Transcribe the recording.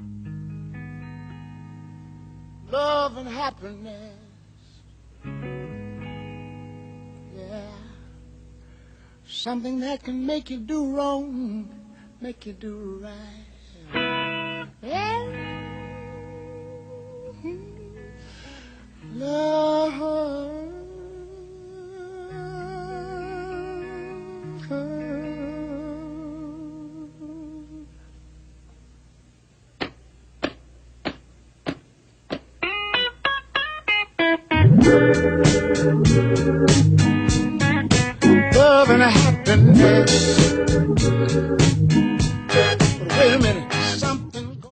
love and happiness. Yeah, something that can make you do wrong, make you do right. Yeah. Love. Love and happiness. But wait a minute.